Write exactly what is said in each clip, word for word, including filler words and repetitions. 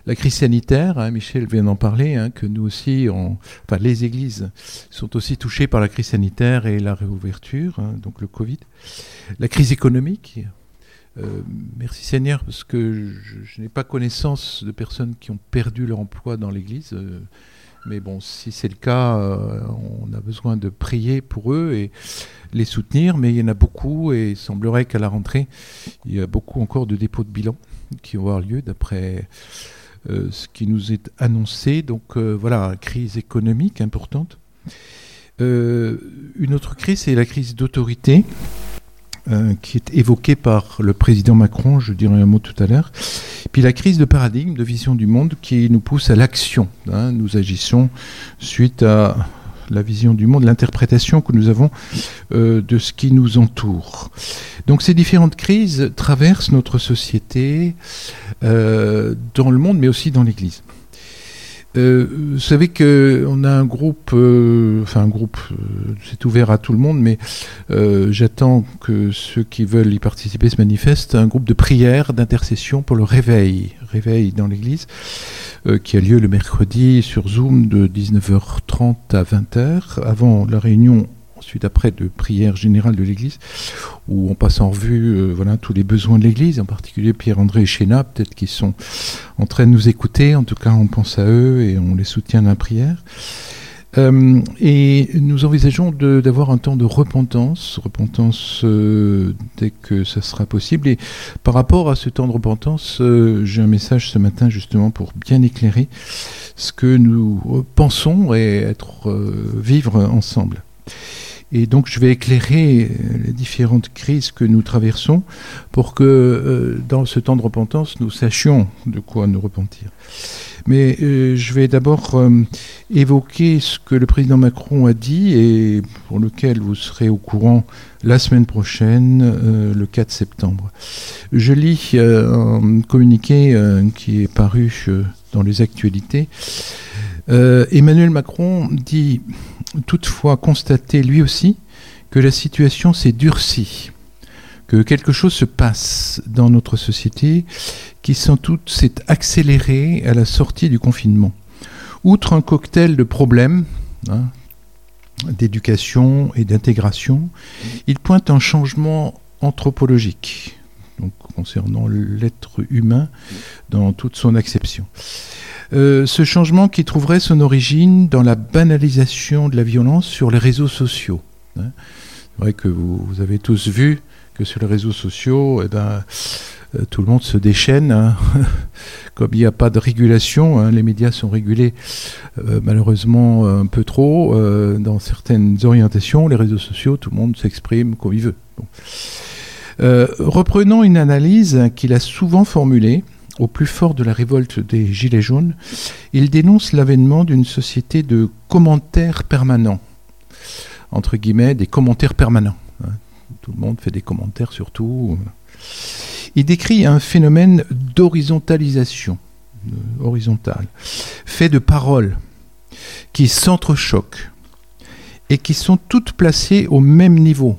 la crise sanitaire, hein, Michel vient d'en parler, hein, que nous aussi, on, enfin les églises sont aussi touchées par la crise sanitaire et la réouverture, hein, donc le Covid. La crise économique, euh, merci Seigneur, parce que je, je n'ai pas connaissance de personnes qui ont perdu leur emploi dans l'église, euh, mais bon, si c'est le cas, euh, on a besoin de prier pour eux et les soutenir, mais il y en a beaucoup et il semblerait qu'à la rentrée, il y a beaucoup encore de dépôts de bilan qui vont avoir lieu d'après euh, ce qui nous est annoncé. Donc euh, voilà, crise économique importante. Euh, une autre crise, c'est la crise d'autorité euh, qui est évoquée par le président Macron, je dirai un mot tout à l'heure. Puis la crise de paradigme, de vision du monde qui nous pousse à l'action. Hein. Nous agissons suite à la vision du monde, l'interprétation que nous avons euh, de ce qui nous entoure. Donc ces différentes crises traversent notre société euh, dans le monde, mais aussi dans l'Église. Euh, vous savez qu'on a un groupe, euh, enfin un groupe, euh, c'est ouvert à tout le monde, mais euh, j'attends que ceux qui veulent y participer se manifestent, un groupe de prière, d'intercession pour le réveil, réveil dans l'Église, euh, qui a lieu le mercredi sur Zoom de dix-neuf heures trente à vingt heures, avant la réunion, ensuite après de prière générale de l'Église, où on passe en revue euh, voilà, tous les besoins de l'Église, en particulier Pierre-André et Chéna, peut-être qu'ils sont en train de nous écouter, en tout cas on pense à eux et on les soutient dans la prière. Euh, et nous envisageons de, d'avoir un temps de repentance, repentance euh, dès que ça sera possible. Et par rapport à ce temps de repentance, euh, j'ai un message ce matin justement pour bien éclairer ce que nous pensons et être, euh, vivre ensemble. Et donc je vais éclairer les différentes crises que nous traversons pour que euh, dans ce temps de repentance, nous sachions de quoi nous repentir. Mais euh, je vais d'abord euh, évoquer ce que le président Macron a dit et pour lequel vous serez au courant la semaine prochaine, euh, le quatre septembre. Je lis euh, un communiqué euh, qui est paru euh, dans les actualités. Euh, Emmanuel Macron dit toutefois constater lui aussi que la situation s'est durcie, que quelque chose se passe dans notre société qui sans doute s'est accéléré à la sortie du confinement. Outre un cocktail de problèmes, hein, d'éducation et d'intégration, il pointe un changement anthropologique, donc concernant l'être humain dans toute son acception. Euh, ce changement qui trouverait son origine dans la banalisation de la violence sur les réseaux sociaux. Hein. C'est vrai que vous, vous avez tous vu que sur les réseaux sociaux, eh ben, euh, tout le monde se déchaîne. Hein. Comme il n'y a pas de régulation, hein, les médias sont régulés euh, malheureusement un peu trop. Euh, dans certaines orientations, les réseaux sociaux, tout le monde s'exprime comme il veut. Bon. Euh, reprenons une analyse qu'il a souvent formulée. Au plus fort de la révolte des Gilets jaunes, il dénonce l'avènement d'une société de commentaires permanents. Entre guillemets, des commentaires permanents. Tout le monde fait des commentaires sur tout. Il décrit un phénomène d'horizontalisation, horizontale, fait de paroles qui s'entrechoquent et qui sont toutes placées au même niveau,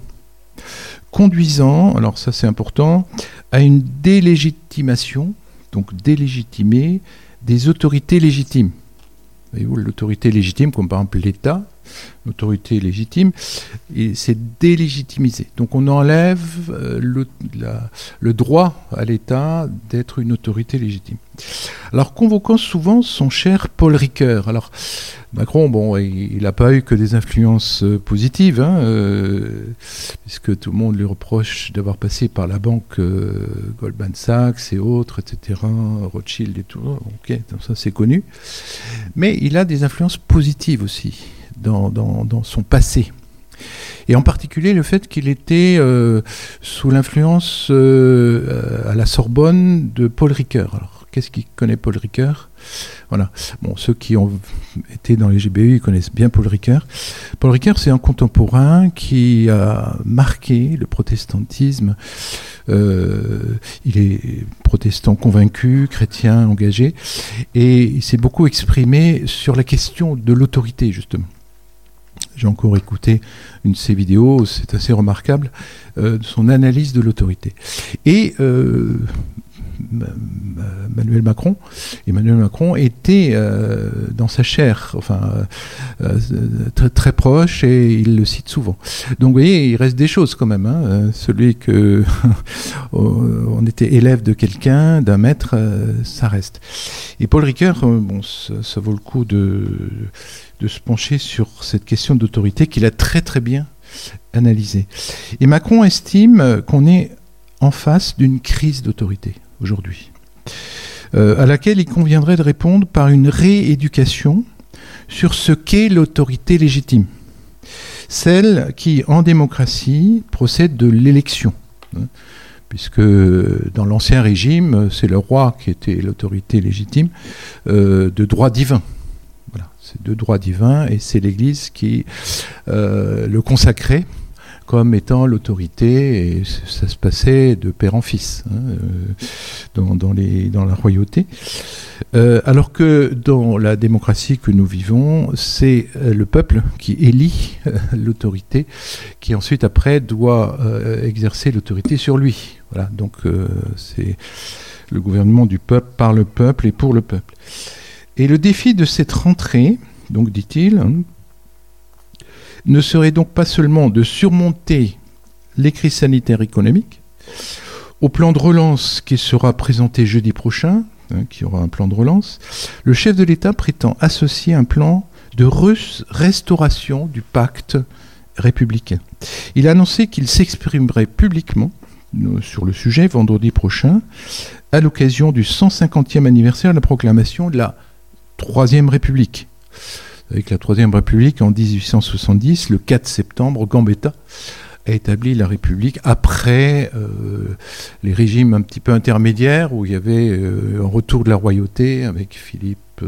conduisant, alors ça c'est important, à une délégitimation, donc délégitimer des autorités légitimes. Voyez-vous, l'autorité légitime, comme par exemple l'État, l'autorité légitime, et c'est délégitimiser. Donc on enlève euh, le, la, le droit à l'État d'être une autorité légitime. Alors convoquant souvent son cher Paul Ricoeur. Alors Macron, bon, il n'a pas eu que des influences euh, positives, hein, euh, puisque tout le monde lui reproche d'avoir passé par la banque euh, Goldman Sachs et autres, et cetera, Rothschild et tout. Ok, donc ça c'est connu. Mais il a des influences positives aussi dans, dans, dans son passé. Et en particulier le fait qu'il était euh, sous l'influence euh, à la Sorbonne de Paul Ricoeur. Alors, qu'est-ce qui connaît Paul Ricoeur ? Voilà. Bon, ceux qui ont été dans les G B U, ils connaissent bien Paul Ricoeur. Paul Ricoeur, c'est un contemporain qui a marqué le protestantisme. Euh, il est protestant convaincu, chrétien engagé, et il s'est beaucoup exprimé sur la question de l'autorité, justement. J'ai encore écouté une de ses vidéos, c'est assez remarquable, euh, son analyse de l'autorité. Et euh, Emmanuel Macron. Emmanuel Macron était euh, dans sa chair, enfin euh, très, très proche, et il le cite souvent. Donc vous voyez, il reste des choses quand même. Hein. Celui que on était élève de quelqu'un, d'un maître, euh, ça reste. Et Paul Ricoeur, euh, bon, ça, ça vaut le coup de, de se pencher sur cette question d'autorité qu'il a très très bien analysée. Et Macron estime qu'on est en face d'une crise d'autorité aujourd'hui, euh, à laquelle il conviendrait de répondre par une rééducation sur ce qu'est l'autorité légitime, celle qui, en démocratie, procède de l'élection, hein, puisque dans l'ancien régime, c'est le roi qui était l'autorité légitime, euh, de droit divin. Voilà, c'est de droit divin, et c'est l'Église qui euh, le consacrait comme étant l'autorité, et ça se passait de père en fils, hein, euh, dans, dans, les, dans la royauté. Euh, alors que dans la démocratie que nous vivons, c'est euh, le peuple qui élit euh, l'autorité, qui ensuite, après, doit euh, exercer l'autorité sur lui. Voilà, donc euh, c'est le gouvernement du peuple, par le peuple et pour le peuple. Et le défi de cette rentrée, donc dit-il, hein, ne serait donc pas seulement de surmonter les crises sanitaires économiques, au plan de relance qui sera présenté jeudi prochain, hein, qui aura un plan de relance, le chef de l'État prétend associer un plan de re- restauration du pacte républicain. Il a annoncé qu'il s'exprimerait publiquement euh, sur le sujet vendredi prochain, à l'occasion du cent cinquantième anniversaire de la proclamation de la Troisième République. Avec la Troisième République, en dix-huit cent soixante-dix, le quatre septembre, Gambetta a établi la République après euh, les régimes un petit peu intermédiaires où il y avait euh, un retour de la royauté avec Philippe, euh,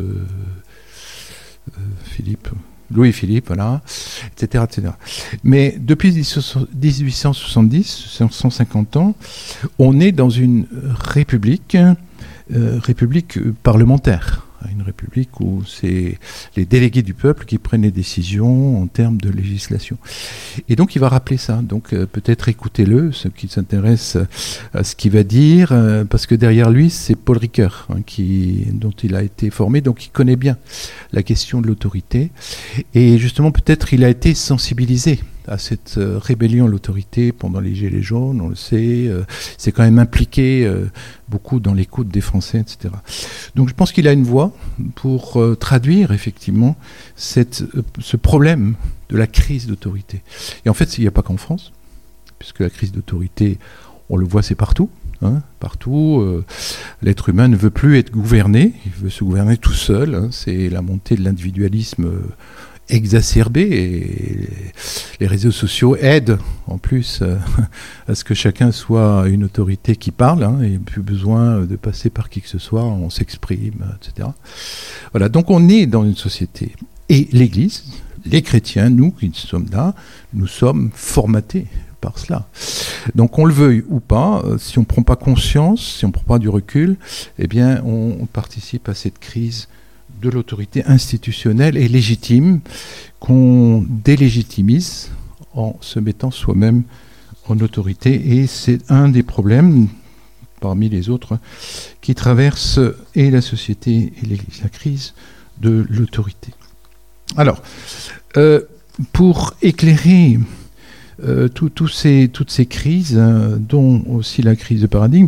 euh, Philippe, Louis-Philippe, voilà, et cetera, et cetera. Mais depuis dix-huit cent soixante-dix, cent cinquante ans, on est dans une république, euh, république parlementaire. Une république où c'est les délégués du peuple qui prennent les décisions en termes de législation. Et donc il va rappeler ça. Donc euh, peut-être écoutez-le, ceux qui s'intéressent à ce qu'il va dire, euh, parce que derrière lui, c'est Paul Ricoeur, hein, qui, dont il a été formé, donc il connaît bien la question de l'autorité. Et justement, peut-être il a été sensibilisé à cette euh, rébellion à l'autorité pendant les Gilets jaunes, on le sait, euh, c'est quand même impliqué euh, beaucoup dans l'écoute des Français, et cetera. Donc je pense qu'il a une voix pour euh, traduire effectivement cette, euh, ce problème de la crise d'autorité. Et en fait, il n'y a pas qu'en France, puisque la crise d'autorité, on le voit, c'est partout. Hein, partout, euh, l'être humain ne veut plus être gouverné, il veut se gouverner tout seul, hein, c'est la montée de l'individualisme euh, exacerbé, et les réseaux sociaux aident en plus euh, à ce que chacun soit une autorité qui parle, hein, et plus besoin de passer par qui que ce soit, on s'exprime, et cetera. Voilà, donc on est dans une société. Et l'Église, les chrétiens, nous qui sommes là, nous sommes formatés par cela. Donc on le veuille ou pas, euh, si on ne prend pas conscience, si on ne prend pas du recul, eh bien on, on participe à cette crise de l'autorité institutionnelle et légitime qu'on délégitimise en se mettant soi-même en autorité. Et c'est un des problèmes, parmi les autres, qui traverse et la société et l'Église, la crise de l'autorité. Alors, euh, pour éclairer euh, tout, tout ces, toutes ces crises, hein, dont aussi la crise de paradigme,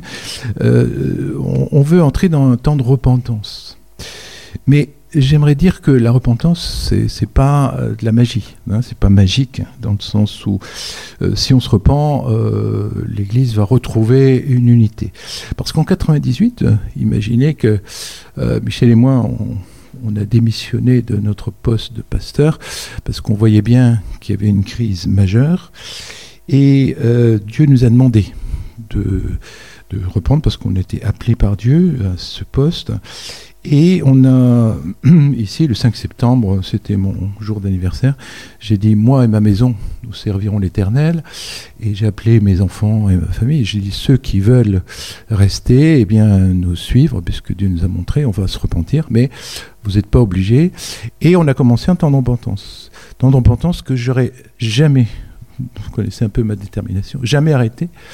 euh, on, on veut entrer dans un temps de repentance. Mais j'aimerais dire que la repentance, c'est, c'est pas euh, de la magie, hein, c'est pas magique, dans le sens où euh, si on se repent, euh, l'Église va retrouver une unité. Parce qu'en quatre-vingt-dix-huit, euh, imaginez que euh, Michel et moi, on, on a démissionné de notre poste de pasteur parce qu'on voyait bien qu'il y avait une crise majeure, et euh, Dieu nous a demandé de, de reprendre parce qu'on était appelés par Dieu à ce poste. Et on a, ici, le cinq septembre, c'était mon jour d'anniversaire, j'ai dit, moi et ma maison, nous servirons l'Éternel, et j'ai appelé mes enfants et ma famille, et j'ai dit, ceux qui veulent rester, eh bien, nous suivre, puisque Dieu nous a montré, on va se repentir, mais vous n'êtes pas obligés. Et on a commencé un temps de repentance, temps de repentance que j'aurais jamais, vous connaissez un peu ma détermination, jamais arrêté,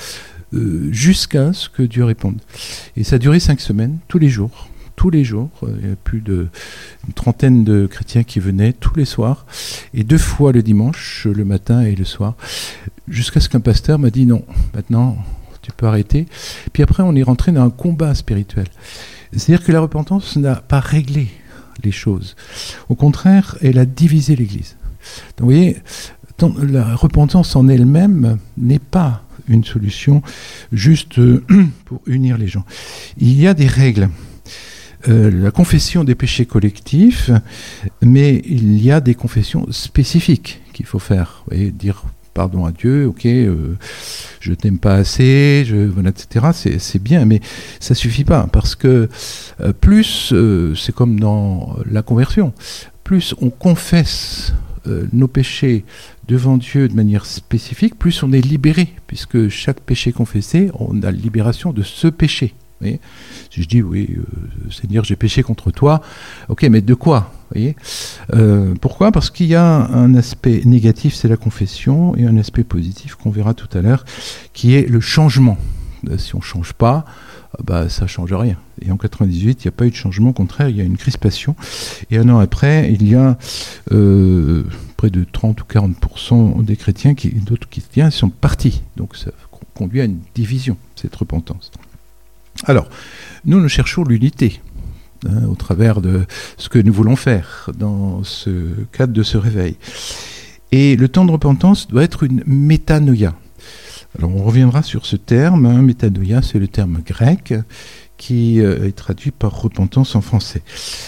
euh, jusqu'à ce que Dieu réponde. Et ça a duré cinq semaines, tous les jours. Tous les jours, il y a plus d'une trentaine de chrétiens qui venaient tous les soirs, et deux fois le dimanche, le matin et le soir, jusqu'à ce qu'un pasteur m'a dit non, maintenant tu peux arrêter. Puis après on est rentré dans un combat spirituel. C'est-à-dire que la repentance n'a pas réglé les choses. Au contraire, elle a divisé l'Église. Donc vous voyez, la repentance en elle-même n'est pas une solution juste pour unir les gens. Il y a des règles. Euh, la confession des péchés collectifs, mais il y a des confessions spécifiques qu'il faut faire. Vous voyez, dire pardon à Dieu, ok, euh, je t'aime pas assez, je, voilà, et cetera. C'est, c'est bien, mais ça suffit pas, parce que euh, plus, euh, c'est comme dans la conversion, plus on confesse euh, nos péchés devant Dieu de manière spécifique, plus on est libéré, puisque chaque péché confessé, on a la libération de ce péché. Vous voyez, si je dis oui, euh, Seigneur, j'ai péché contre toi, ok, mais de quoi, vous voyez, euh, pourquoi ? Parce qu'il y a un aspect négatif, c'est la confession, et un aspect positif qu'on verra tout à l'heure, qui est le changement. Euh, si on ne change pas, euh, bah, ça ne change rien. Et en quatre-vingt-dix-huit, il n'y a pas eu de changement, au contraire, il y a une crispation. Et un an après, il y a euh, près de trente ou quarante pour cent des chrétiens, qui, d'autres chrétiens, sont partis. Donc ça conduit à une division, cette repentance. Alors, nous, nous cherchons l'unité hein, au travers de ce que nous voulons faire dans ce cadre de ce réveil. Et le temps de repentance doit être une métanoïa. Alors, on reviendra sur ce terme. Hein, métanoïa, c'est le terme grec qui euh, est traduit par repentance en français.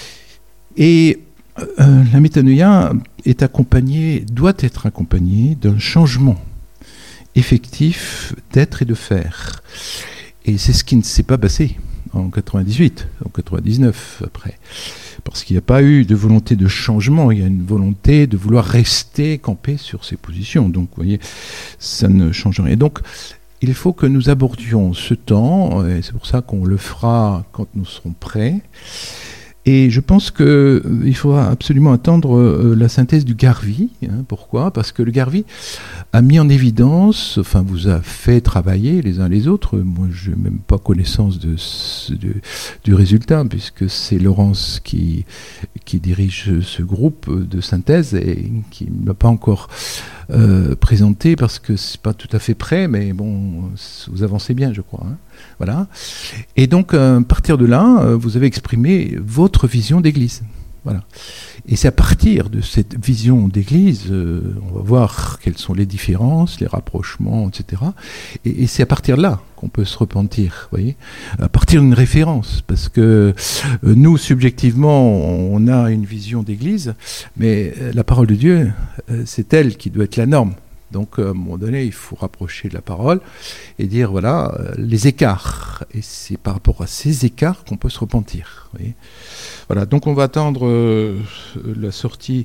Et euh, la métanoïa est accompagnée, doit être accompagnée d'un changement effectif d'être et de faire. Et c'est ce qui ne s'est pas passé en quatre-vingt-dix-huit, en quatre-vingt-dix-neuf après. Parce qu'il n'y a pas eu de volonté de changement, il y a une volonté de vouloir rester campé sur ses positions. Donc, vous voyez, ça ne change rien. Et donc, il faut que nous abordions ce temps, et c'est pour ça qu'on le fera quand nous serons prêts. Et je pense qu'il euh, faudra absolument attendre euh, la synthèse du Garvey. Hein, pourquoi ? Parce que le Garvey a mis en évidence, enfin vous a fait travailler les uns les autres. Moi, je n'ai même pas connaissance de, de, du résultat, puisque c'est Laurence qui, qui dirige ce groupe de synthèse et qui ne l'a pas encore euh, présenté, parce que ce n'est pas tout à fait prêt, mais bon, vous avancez bien, je crois. Hein. Voilà. Et donc, à partir de là, vous avez exprimé votre vision d'église. Voilà. Et c'est à partir de cette vision d'église, euh, on va voir quelles sont les différences, les rapprochements, et cetera. Et, et c'est à partir de là qu'on peut se repentir, vous voyez, à partir d'une référence, parce que euh, nous, subjectivement, on a une vision d'église, mais euh, la parole de Dieu, euh, c'est elle qui doit être la norme. Donc, à un moment donné, il faut rapprocher de la parole et dire, voilà, euh, les écarts. Et c'est par rapport à ces écarts qu'on peut se repentir. Vous voyez, voilà, donc on va attendre euh, la sortie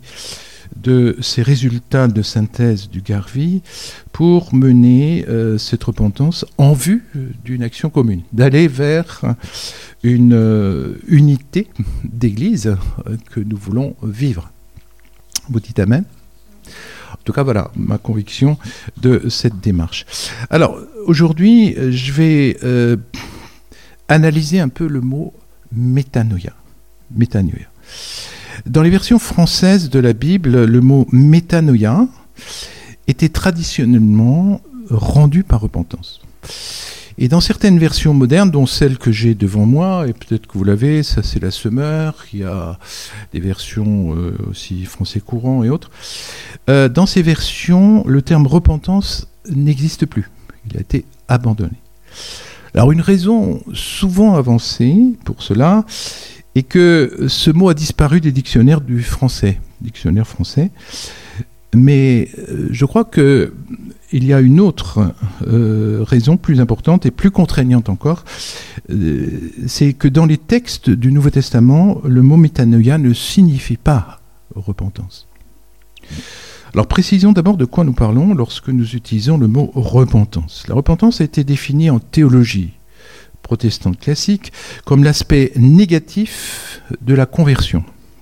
de ces résultats de synthèse du Garvey pour mener euh, cette repentance en vue d'une action commune, d'aller vers une euh, unité d'église euh, que nous voulons vivre. Vous dites amen ? En tout cas, voilà ma conviction de cette démarche. Alors, aujourd'hui, je vais euh, analyser un peu le mot métanoïa. Métanoïa. Dans les versions françaises de la Bible, le mot métanoïa était traditionnellement rendu par repentance. Et dans certaines versions modernes, dont celle que j'ai devant moi, et peut-être que vous l'avez, ça c'est la Semeur, il y a des versions euh, aussi français courant et autres, euh, dans ces versions, le terme repentance n'existe plus. Il a été abandonné. Alors une raison souvent avancée pour cela est que ce mot a disparu des dictionnaires du français, dictionnaire français, mais euh, je crois que il y a une autre euh, raison plus importante et plus contraignante encore, euh, c'est que dans les textes du Nouveau Testament, le mot métanoïa ne signifie pas repentance. Alors précisons d'abord de quoi nous parlons lorsque nous utilisons le mot repentance. La repentance a été définie en théologie protestante classique comme l'aspect négatif de la conversion.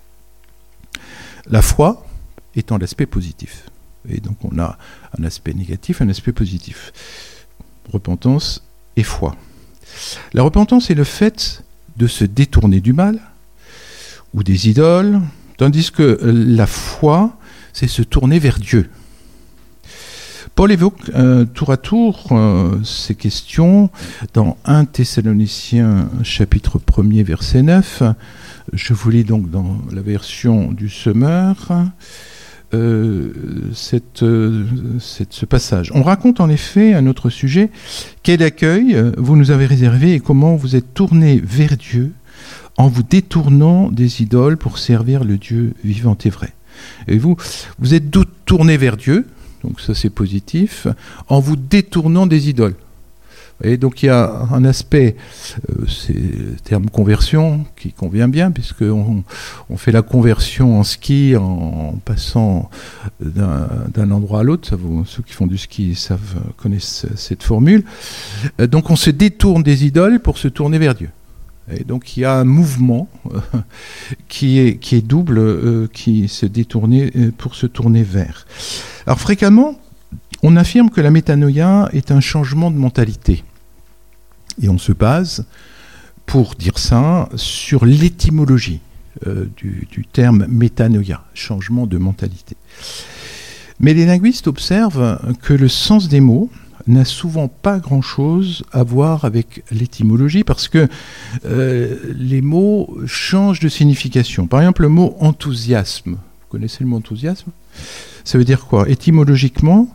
La foi étant l'aspect positif. Et donc on a un aspect négatif, un aspect positif. repentance et foi. La repentance est le fait de se détourner du mal ou des idoles, tandis que la foi, c'est se tourner vers Dieu. Paul évoque euh, tour à tour euh, ces questions dans un Thessaloniciens chapitre premier verset neuf. Je vous lis donc dans la version du Semeur euh, cette, euh, cette, ce passage. On raconte en effet un autre sujet. Quel accueil vous nous avez réservé et comment vous êtes tournés vers Dieu en vous détournant des idoles pour servir le Dieu vivant et vrai. Et vous, vous êtes tournés vers Dieu. Donc ça c'est positif, en vous détournant des idoles. Et donc il y a un aspect, euh, c'est le terme conversion qui convient bien, puisqu'on on fait la conversion en ski en passant d'un, d'un endroit à l'autre. Ça, vous, ceux qui font du ski savent, connaissent cette formule. Euh, donc on se détourne des idoles pour se tourner vers Dieu. Et donc il y a un mouvement euh, qui, est, qui est double, euh, qui se détourner euh, pour se tourner vers. Alors fréquemment, on affirme que la métanoïa est un changement de mentalité. Et on se base, pour dire ça, sur l'étymologie euh, du, du terme métanoïa, changement de mentalité. Mais les linguistes observent que le sens des mots n'a souvent pas grand-chose à voir avec l'étymologie parce que euh, les mots changent de signification. Par exemple, le mot enthousiasme. Vous connaissez le mot enthousiasme ? Ça veut dire quoi ? Étymologiquement,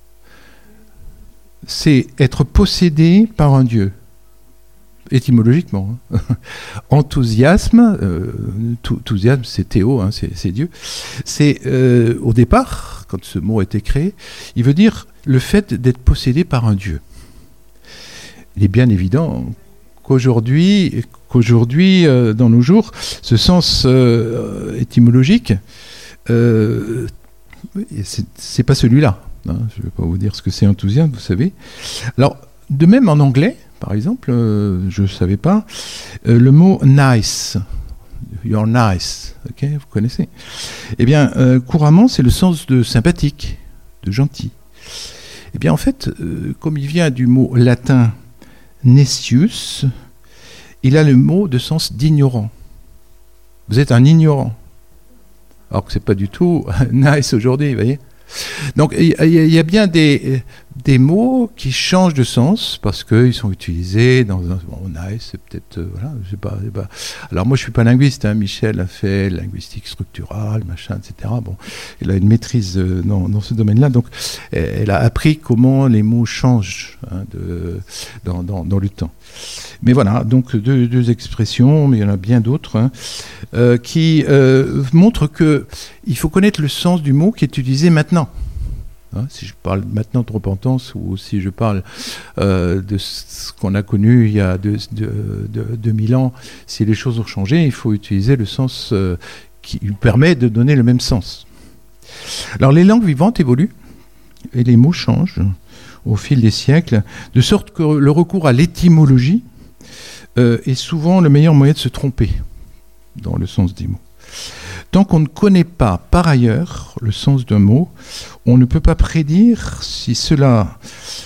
c'est être possédé par un dieu. Étymologiquement. Hein. Enthousiasme, euh, enthousiasme, c'est Théo, hein, c'est, c'est Dieu. C'est, euh, au départ, quand ce mot a été créé, il veut dire le fait d'être possédé par un dieu. Il est bien évident qu'aujourd'hui, qu'aujourd'hui euh, dans nos jours, ce sens euh, étymologique, euh, c'est, c'est pas celui-là. Hein. Je ne vais pas vous dire ce que c'est enthousiasme, vous savez. Alors, de même en anglais, par exemple, euh, je ne savais pas, euh, le mot nice, you're nice, okay, vous connaissez ? Eh bien, euh, couramment, c'est le sens de sympathique, de gentil. Eh bien, en fait, euh, comme il vient du mot latin necius, il a le mot de sens d'ignorant. Vous êtes un ignorant. Alors que ce n'est pas du tout nice aujourd'hui, vous voyez ? Donc, il y, y a bien des, des mots qui changent de sens parce qu'ils sont utilisés dans un... Bon, nice, c'est peut-être... Euh, voilà, je sais pas, je sais pas. Alors, moi, je ne suis pas linguiste. Hein, Michel a fait linguistique structurale, machin, et cetera. Bon, elle a une maîtrise euh, dans, dans ce domaine-là. Donc, elle, elle a appris comment les mots changent hein, de, dans, dans, dans le temps. Mais voilà, donc deux, deux expressions, mais il y en a bien d'autres, hein, euh, qui euh, montrent qu'il faut connaître le sens du mot qui est utilisé maintenant. Hein, si je parle maintenant de repentance ou si je parle euh, de ce qu'on a connu il y a deux, deux, deux, deux mille ans, si les choses ont changé, il faut utiliser le sens euh, qui permet de donner le même sens. Alors les langues vivantes évoluent et les mots changent au fil des siècles, de sorte que le recours à l'étymologie euh, est souvent le meilleur moyen de se tromper dans le sens des mots. Tant qu'on ne connaît pas par ailleurs le sens d'un mot, on ne peut pas prédire si cela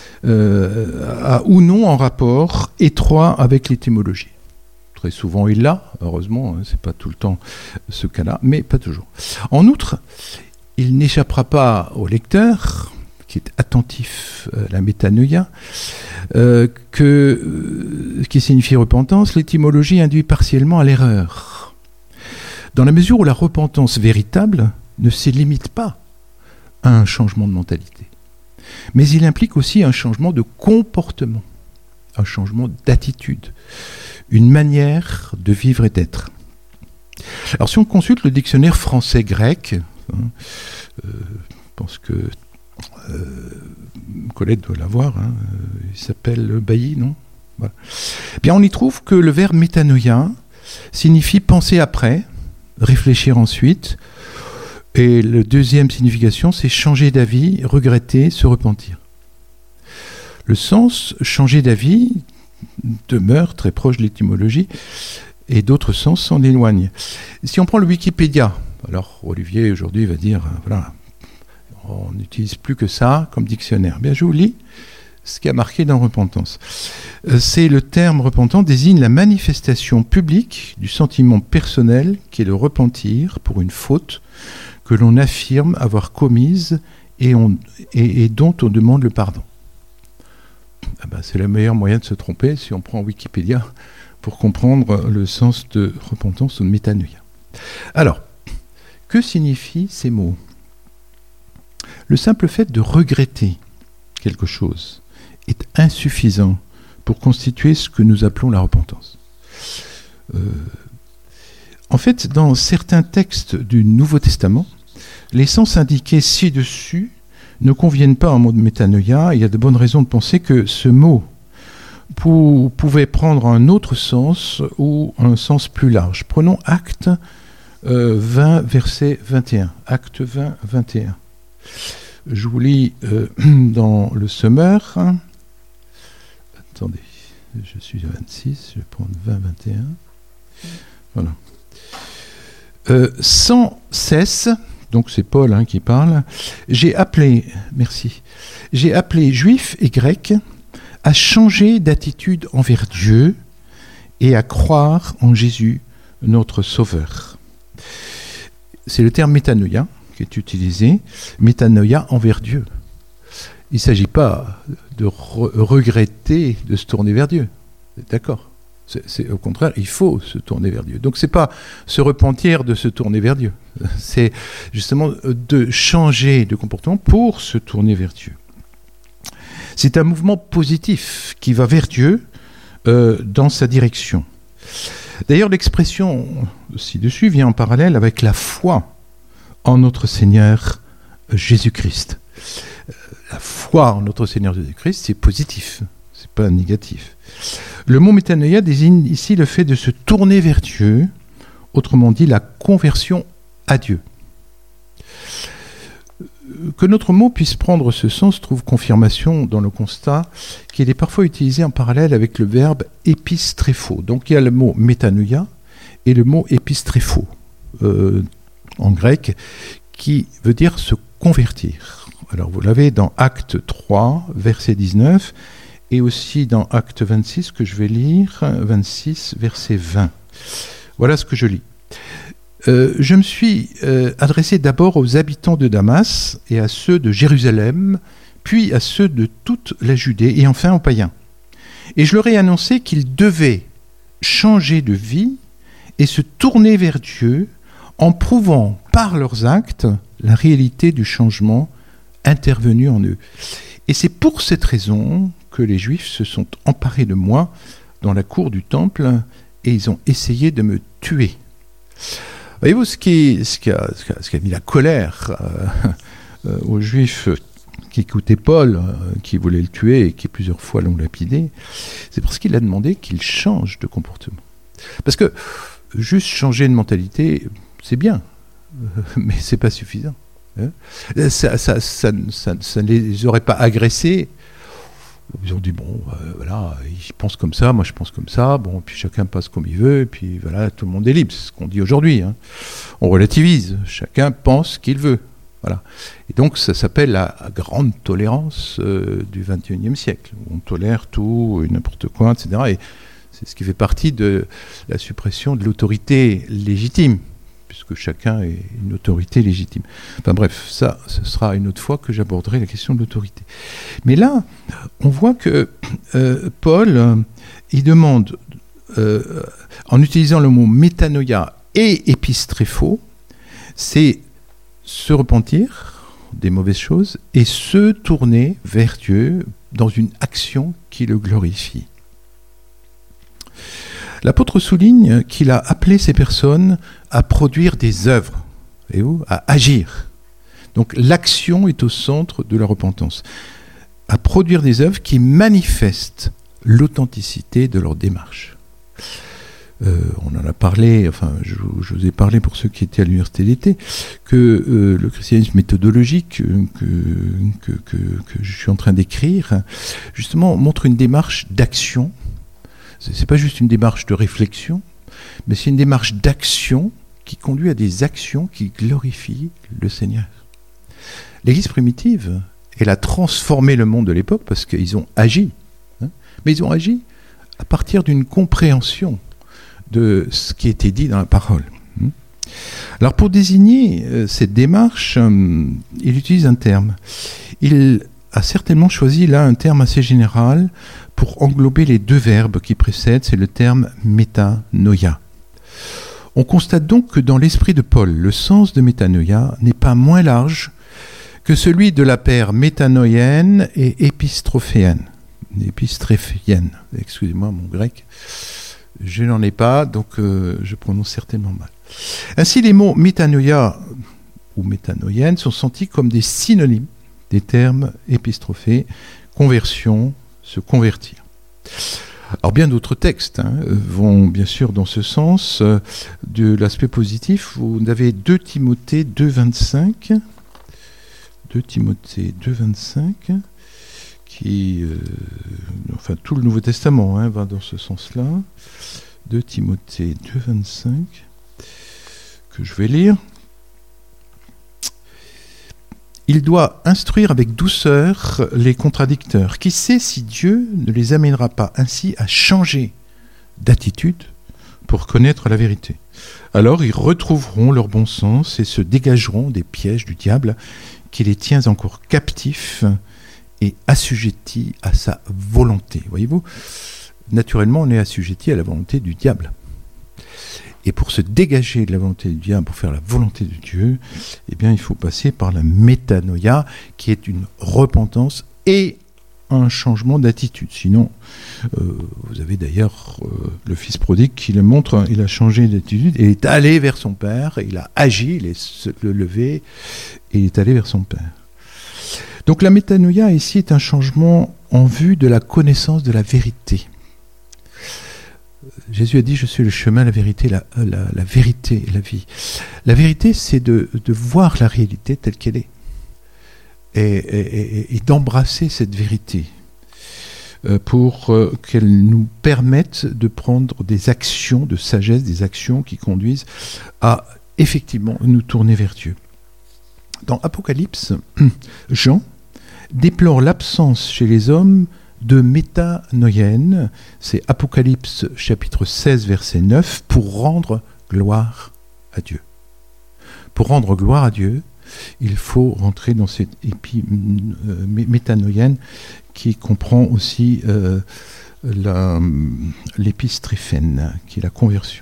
euh, a ou non un rapport étroit avec l'étymologie. Très souvent il l'a, heureusement, hein, c'est pas tout le temps ce cas-là, mais pas toujours. En outre, il n'échappera pas au lecteur qui est attentif à la métanoïa, euh, que, euh, qui signifie repentance, l'étymologie induit partiellement à l'erreur. Dans la mesure où la repentance véritable ne se limite pas à un changement de mentalité, mais il implique aussi un changement de comportement, un changement d'attitude, une manière de vivre et d'être. Alors si on consulte le dictionnaire français-grec, hein, euh, je pense que Euh, Colette doit l'avoir, hein, euh, il s'appelle Bailly, non voilà. Eh bien, on y trouve que le verbe métanoïa signifie penser après, réfléchir ensuite, et la deuxième signification, c'est changer d'avis, regretter, se repentir. Le sens changer d'avis demeure très proche de l'étymologie, et d'autres sens s'en éloignent. Si on prend le Wikipédia, alors Olivier aujourd'hui va dire, voilà, on n'utilise plus que ça comme dictionnaire. Bien, je vous lis ce qui a marqué dans repentance. Euh, c'est le terme repentant désigne la manifestation publique du sentiment personnel qui est le repentir pour une faute que l'on affirme avoir commise et, on, et, et dont on demande le pardon. Ah ben, c'est le meilleur moyen de se tromper si on prend Wikipédia pour comprendre le sens de repentance ou de métanoïa. Alors, que signifient ces mots ? Le simple fait de regretter quelque chose est insuffisant pour constituer ce que nous appelons la repentance. Euh, en fait, dans certains textes du Nouveau Testament, les sens indiqués ci-dessus ne conviennent pas au mot de métanoïa. Il y a de bonnes raisons de penser que ce mot pou- pouvait prendre un autre sens ou un sens plus large. Prenons Acte euh, vingt, verset vingt et un. Acte vingt, vingt et un. Je vous lis euh, dans le sommaire. Attendez, je suis à vingt-six, je vais prendre vingt, vingt et un. Voilà. Euh, sans cesse, donc c'est Paul hein, qui parle, j'ai appelé, merci, j'ai appelé juifs et grecs à changer d'attitude envers Dieu et à croire en Jésus, notre Sauveur. C'est le terme métanoïa qui est utilisé, métanoïa envers Dieu. Il ne s'agit pas de re- regretter de se tourner vers Dieu. D'accord. C'est, c'est, au contraire, il faut se tourner vers Dieu. Donc, ce n'est pas se repentir de se tourner vers Dieu. C'est justement de changer de comportement pour se tourner vers Dieu. C'est un mouvement positif qui va vers Dieu euh, dans sa direction. D'ailleurs, l'expression ci-dessus vient en parallèle avec la foi en notre Seigneur Jésus-Christ. La foi en notre Seigneur Jésus-Christ, c'est positif, c'est pas négatif. Le mot métanoïa désigne ici le fait de se tourner vers Dieu, autrement dit la conversion à Dieu. Que notre mot puisse prendre ce sens trouve confirmation dans le constat qu'il est parfois utilisé en parallèle avec le verbe épistréphos. Donc il y a le mot métanoïa et le mot épistréphos euh, en grec qui veut dire se convertir. Alors vous l'avez dans Acte trois, verset dix-neuf, et aussi dans Acte vingt-six, que je vais lire, vingt-six, verset vingt. Voilà ce que je lis. Euh, je me suis euh, adressé d'abord aux habitants de Damas et à ceux de Jérusalem, puis à ceux de toute la Judée, et enfin aux païens. Et je leur ai annoncé qu'ils devaient changer de vie et se tourner vers Dieu en prouvant par leurs actes la réalité du changement intervenu en eux. Et c'est pour cette raison que les Juifs se sont emparés de moi dans la cour du temple et ils ont essayé de me tuer. Voyez-vous ce qui, ce qui, a, ce qui, a, ce qui a mis la colère euh, euh, aux Juifs qui écoutaient Paul, euh, qui voulaient le tuer et qui plusieurs fois l'ont lapidé, c'est parce qu'il a demandé qu'il change de comportement. Parce que juste changer de mentalité, c'est bien, mais c'est pas suffisant. Hein. Ça, ça, ça, ça, ça ne les aurait pas agressés. Ils ont dit, bon, euh, voilà, ils pensent comme ça, moi je pense comme ça, bon, puis chacun passe comme il veut, et puis voilà, tout le monde est libre, c'est ce qu'on dit aujourd'hui. Hein. On relativise, chacun pense ce qu'il veut. Voilà. Et donc ça s'appelle la grande tolérance euh, du vingt et unième siècle, où on tolère tout, et n'importe quoi, et cetera. Et c'est ce qui fait partie de la suppression de l'autorité légitime, puisque chacun est une autorité légitime. Enfin bref, ça, ce sera une autre fois que j'aborderai la question de l'autorité. Mais là, on voit que euh, Paul, euh, il demande, euh, en utilisant le mot métanoïa et épistréphos, c'est se repentir des mauvaises choses et se tourner vers Dieu dans une action qui le glorifie. L'apôtre souligne qu'il a appelé ces personnes à produire des œuvres, et où, à agir. Donc l'action est au centre de la repentance. À produire des œuvres qui manifestent l'authenticité de leur démarche. Euh, on en a parlé, enfin je, je vous ai parlé pour ceux qui étaient à l'université d'été, que euh, le christianisme méthodologique euh, que, que, que, que je suis en train d'écrire, justement montre une démarche d'action. Ce n'est pas juste une démarche de réflexion, mais c'est une démarche d'action qui conduit à des actions qui glorifient le Seigneur. L'Église primitive Elle a transformé le monde de l'époque parce qu'ils ont agi. Hein, mais ils ont agi à partir d'une compréhension de ce qui était dit dans la parole. Alors pour désigner euh, cette démarche, euh, il utilise un terme. Il a certainement choisi là un terme assez général pour englober les deux verbes qui précèdent, c'est le terme métanoïa. On constate donc que dans l'esprit de Paul, le sens de métanoïa n'est pas moins large que celui de la paire métanoïenne et épistrophéenne. Épistrophéenne, excusez-moi mon grec, je n'en ai pas, donc euh, je prononce certainement mal. Ainsi, les mots métanoïa ou métanoïenne sont sentis comme des synonymes des termes épistrophés, conversion, se convertir. Alors bien d'autres textes hein, vont bien sûr dans ce sens. De l'aspect positif, vous avez deux Timothée deux vingt-cinq, deux Timothée deux vingt-cinq, qui, euh, enfin tout le Nouveau Testament hein, va dans ce sens-là. deux Timothée deux vingt-cinq, que je vais lire. Il doit instruire avec douceur les contradicteurs. Qui sait si Dieu ne les amènera pas ainsi à changer d'attitude pour connaître la vérité. Alors ils retrouveront leur bon sens et se dégageront des pièges du diable qui les tient encore captifs et assujettis à sa volonté. Voyez-vous, naturellement on est assujetti à la volonté du diable. Et pour se dégager de la volonté du diable, pour faire la volonté de Dieu, eh bien, il faut passer par la métanoïa, qui est une repentance et un changement d'attitude. Sinon, euh, vous avez d'ailleurs euh, le fils prodigue qui le montre, il a changé d'attitude, il est allé vers son père, il a agi, il est le levé, et il est allé vers son père. Donc la métanoïa ici est un changement en vue de la connaissance de la vérité. Jésus a dit « Je suis le chemin, la vérité, la, la, la vérité et la vie ». La vérité, c'est de, de voir la réalité telle qu'elle est et, et, et, et d'embrasser cette vérité euh, pour euh, qu'elle nous permette de prendre des actions de sagesse, des actions qui conduisent à effectivement nous tourner vers Dieu. Dans Apocalypse, Jean déplore l'absence chez les hommes de métanoïenne, c'est Apocalypse chapitre seize verset neuf, pour rendre gloire à Dieu. Pour rendre gloire à Dieu, il faut rentrer dans cette épi, euh, métanoïenne qui comprend aussi euh, la, l'épistréphène, qui est la conversion.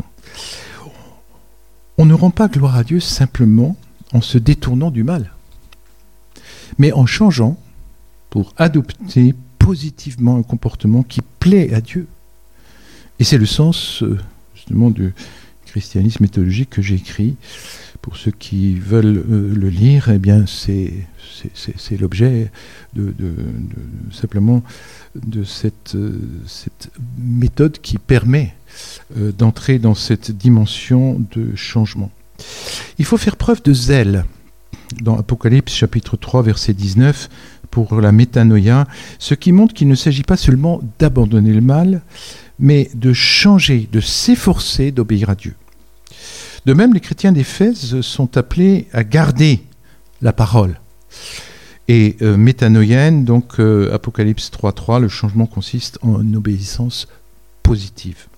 On ne rend pas gloire à Dieu simplement en se détournant du mal, mais en changeant pour adopter positivement un comportement qui plaît à Dieu. Et c'est le sens justement du christianisme méthodologique que j'ai écrit. Pour ceux qui veulent euh, le lire, eh bien c'est, c'est, c'est, c'est l'objet de, de, de, simplement de cette, euh, cette méthode qui permet euh, d'entrer dans cette dimension de changement. Il faut faire preuve de zèle. Dans Apocalypse chapitre trois verset dix-neuf, pour la métanoïa, ce qui montre qu'il ne s'agit pas seulement d'abandonner le mal, mais de changer, de s'efforcer d'obéir à Dieu. De même, les chrétiens d'Éphèse sont appelés à garder la parole. Et euh, métanoïenne, donc euh, Apocalypse trois trois, le changement consiste en une obéissance positive.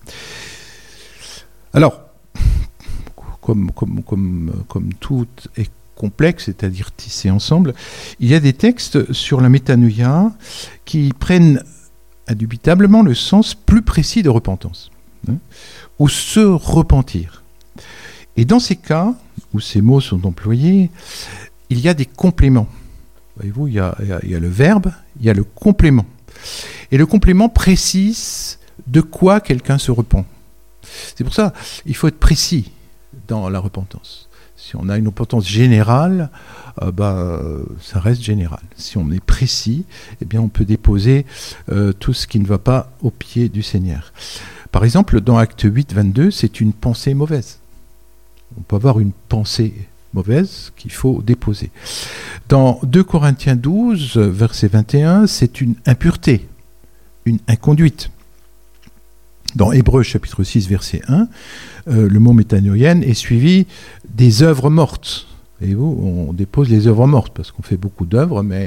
Alors, comme, comme, comme, comme tout est complexe, c'est-à-dire tissé ensemble, il y a des textes sur la métanoïa qui prennent indubitablement le sens plus précis de repentance, hein, ou se repentir. Et dans ces cas où ces mots sont employés, il y a des compléments. Voyez-vous, il y a, il y a, il y a le verbe, il y a le complément. Et le complément précise de quoi quelqu'un se repent. C'est pour ça qu'il faut être précis dans la repentance. Si on a une repentance générale, euh, bah, ça reste général. Si on est précis, eh bien, on peut déposer euh, tout ce qui ne va pas au pied du Seigneur. Par exemple, dans Acte huit, vingt-deux, c'est une pensée mauvaise. On peut avoir une pensée mauvaise qu'il faut déposer. Dans deux Corinthiens douze, verset vingt et un, c'est une impureté, une inconduite. Dans Hébreux chapitre six, verset un, euh, le mot métanoïenne est suivi des œuvres mortes. Voyez-vous, on dépose les œuvres mortes, parce qu'on fait beaucoup d'œuvres, mais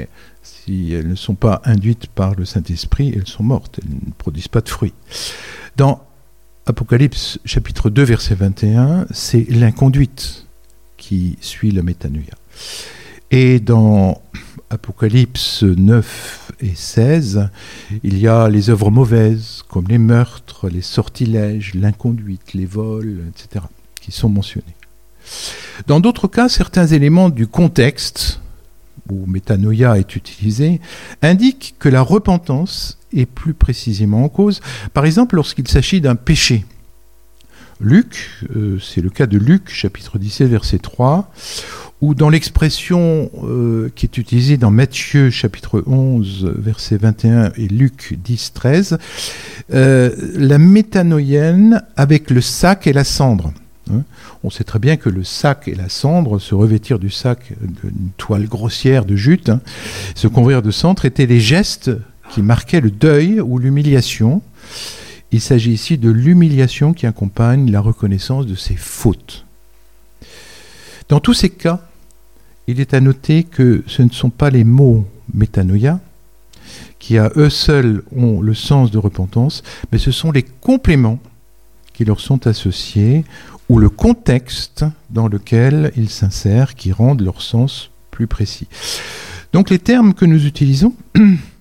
Si elles ne sont pas induites par le Saint-Esprit, elles sont mortes, elles ne produisent pas de fruits. Dans Apocalypse chapitre deux, verset vingt et un, c'est l'inconduite qui suit la métanoïa. Et dans Apocalypse neuf et seize, il y a les œuvres mauvaises, comme les meurtres, les sortilèges, l'inconduite, les vols, et cetera, qui sont mentionnés. Dans d'autres cas, certains éléments du contexte, où métanoïa est utilisé, indiquent que la repentance est plus précisément en cause, par exemple lorsqu'il s'agit d'un péché. Luc, euh, c'est le cas de Luc, chapitre dix-sept, verset trois, ou dans l'expression euh, qui est utilisée dans Matthieu, chapitre onze, verset vingt et un, et Luc dix, treize, euh, la métanoïenne avec le sac et la cendre. Hein, on sait très bien que le sac et la cendre, se revêtir du sac d'une toile grossière de jute, hein, se couvrir de cendre, étaient les gestes qui marquaient le deuil ou l'humiliation. Il s'agit ici de l'humiliation qui accompagne la reconnaissance de ses fautes. Dans tous ces cas, il est à noter que ce ne sont pas les mots métanoïa qui à eux seuls ont le sens de repentance, mais ce sont les compléments qui leur sont associés ou le contexte dans lequel ils s'insèrent qui rendent leur sens plus précis. Donc les termes que nous utilisons, que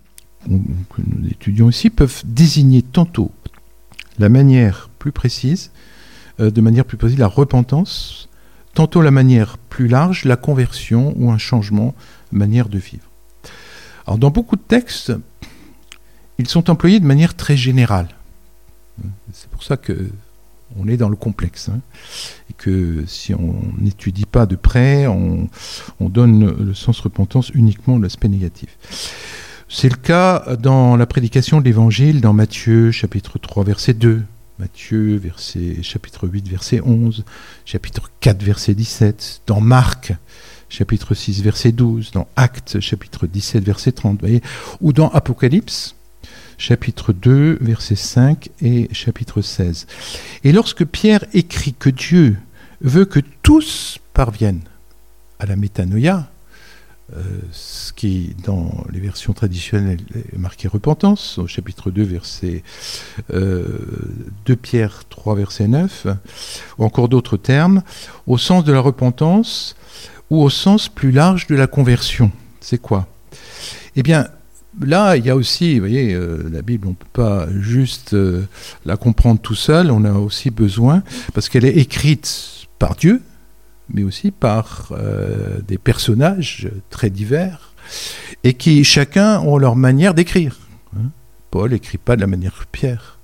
nous étudions ici, peuvent désigner tantôt la manière plus précise, euh, de manière plus précise, la repentance, tantôt la manière plus large, la conversion ou un changement de manière de vivre. Alors dans beaucoup de textes, ils sont employés de manière très générale. C'est pour ça que on est dans le complexe, hein, et que si on n'étudie pas de près, on, on donne le sens repentance uniquement de l'aspect négatif. C'est le cas dans la prédication de l'Évangile, dans Matthieu, chapitre trois, verset deux, Matthieu, verset, chapitre huit, verset onze, chapitre quatre, verset dix-sept, dans Marc, chapitre six, verset douze, dans Actes, chapitre dix-sept, verset trente, vous voyez, ou dans Apocalypse, chapitre deux, verset cinq et chapitre seize. Et lorsque Pierre écrit que Dieu veut que tous parviennent à la métanoïa, euh, ce qui, dans les versions traditionnelles, est marqué repentance, au chapitre deux, verset euh, deux Pierre trois, verset neuf, ou encore d'autres termes, au sens de la repentance ou au sens plus large de la conversion. C'est quoi ? Eh bien, là, il y a aussi, vous voyez, euh, la Bible, on ne peut pas juste euh, la comprendre tout seul, on a aussi besoin, parce qu'elle est écrite par Dieu, mais aussi par euh, des personnages très divers, et qui chacun ont leur manière d'écrire. Hein. Paul n'écrit pas de la manière que Pierre.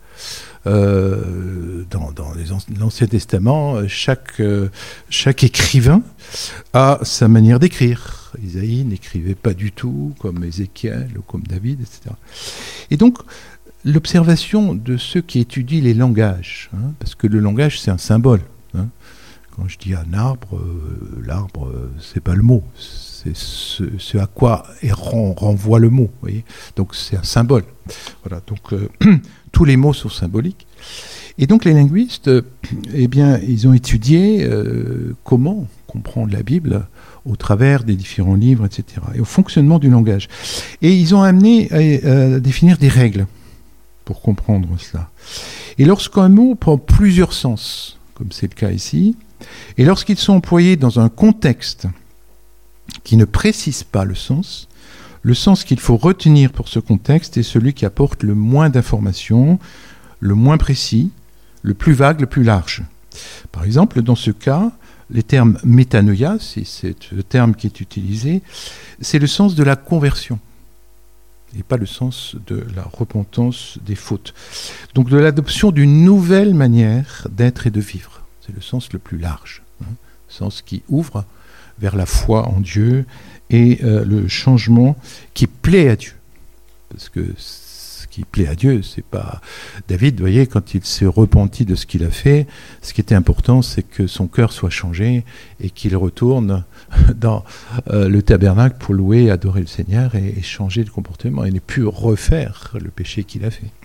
Euh, dans, dans les, l'Ancien Testament, chaque, euh, chaque écrivain a sa manière d'écrire. Isaïe n'écrivait pas du tout comme Ézéchiel ou comme David, et cetera. Et donc, l'observation de ceux qui étudient les langages, hein, parce que le langage, c'est un symbole. Hein. Quand je dis un arbre, euh, l'arbre, euh, c'est pas le mot, c'est ce, ce à quoi on renvoie le mot. Voyez, donc, c'est un symbole. Voilà, donc, euh, tous les mots sont symboliques. Et donc, les linguistes, euh, eh bien, ils ont étudié euh, comment comprendre la Bible au travers des différents livres, et cetera, et au fonctionnement du langage. Et ils ont amené à, à définir des règles pour comprendre cela. Et lorsqu'un mot prend plusieurs sens, comme c'est le cas ici, et lorsqu'ils sont employés dans un contexte qui ne précise pas le sens, le sens qu'il faut retenir pour ce contexte est celui qui apporte le moins d'informations, le moins précis, le plus vague, le plus large. Par exemple, dans ce cas, les termes métanoïa, c'est, c'est le terme qui est utilisé, c'est le sens de la conversion et pas le sens de la repentance des fautes. Donc de l'adoption d'une nouvelle manière d'être et de vivre. C'est le sens le plus large, hein, le sens qui ouvre vers la foi en Dieu et euh, le changement qui plaît à Dieu. Parce que ce qui plaît à Dieu, c'est pas... David, vous voyez, quand il s'est repenti de ce qu'il a fait, ce qui était important, c'est que son cœur soit changé et qu'il retourne dans euh, le tabernacle pour louer, adorer le Seigneur et, et changer de comportement. Il n'est plus refaire le péché qu'il a fait.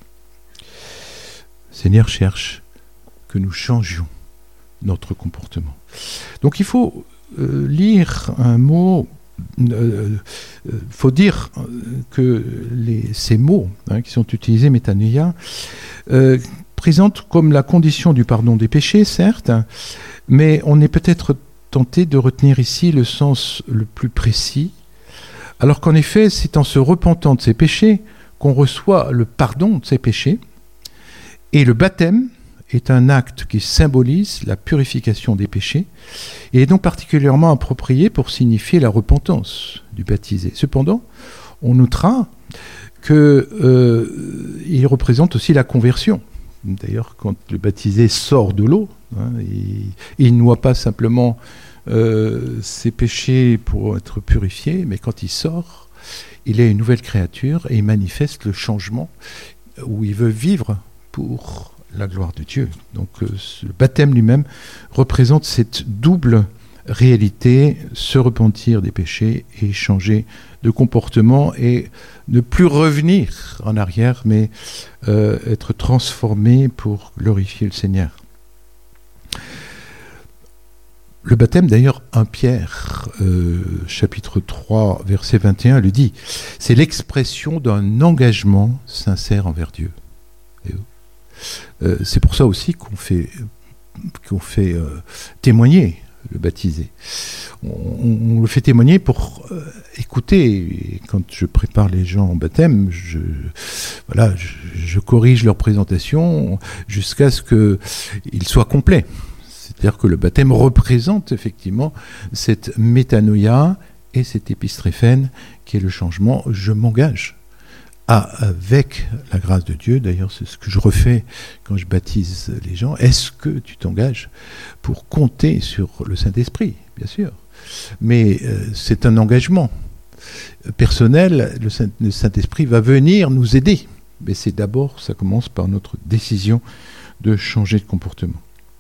Le Seigneur cherche que nous changions notre comportement. Donc il faut euh, lire un mot... Euh, euh, faut dire que les, ces mots hein, qui sont utilisés, métanoïa, euh, présentent comme la condition du pardon des péchés, certes, mais on est peut-être tenté de retenir ici le sens le plus précis, alors qu'en effet, c'est en se repentant de ses péchés qu'on reçoit le pardon de ses péchés, et le baptême est un acte qui symbolise la purification des péchés et est donc particulièrement approprié pour signifier la repentance du baptisé. Cependant, on notera qu'il euh, représente aussi la conversion. D'ailleurs, quand le baptisé sort de l'eau, hein, il, il ne noie pas simplement euh, ses péchés pour être purifié, mais quand il sort, il est une nouvelle créature et il manifeste le changement où il veut vivre pour la gloire de Dieu. Donc euh, le baptême lui-même représente cette double réalité, se repentir des péchés et changer de comportement et ne plus revenir en arrière, mais euh, être transformé pour glorifier le Seigneur. Le baptême, d'ailleurs, premier Pierre, euh, chapitre trois, verset vingt et un, le dit, c'est l'expression d'un engagement sincère envers Dieu. Et, euh, c'est pour ça aussi qu'on fait, qu'on fait euh, témoigner le baptisé. On, on le fait témoigner pour euh, écouter. Et quand je prépare les gens au baptême, je, voilà, je, je corrige leur présentation jusqu'à ce qu'ils soient complets. C'est-à-dire que le baptême représente effectivement cette métanoïa et cette épistréphène qui est le changement. Je m'engage à, avec la grâce de Dieu, d'ailleurs c'est ce que je refais quand je baptise les gens. Est-ce que tu t'engages pour compter sur le Saint-Esprit? Bien sûr. Mais euh, c'est un engagement personnel. Le, Saint, le Saint-Esprit va venir nous aider. Mais c'est d'abord, ça commence par notre décision de changer de comportement.